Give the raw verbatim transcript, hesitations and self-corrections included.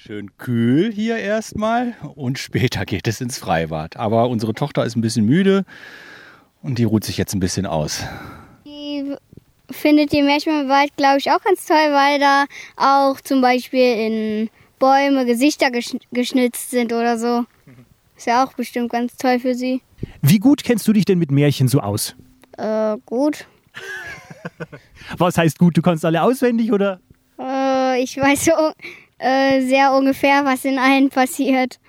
Schön kühl hier erstmal und später geht es ins Freibad. Aber unsere Tochter ist ein bisschen müde und die ruht sich jetzt ein bisschen aus. Die findet die Märchen im Wald, glaube ich, auch ganz toll, weil da auch zum Beispiel in Bäume Gesichter gesch- geschnitzt sind oder so. Ist ja auch bestimmt ganz toll für sie. Wie gut kennst du dich denn mit Märchen so aus? Äh, gut. Was heißt gut? Du kannst alle auswendig, oder? Äh, ich weiß so äh, sehr ungefähr, was in allen passiert.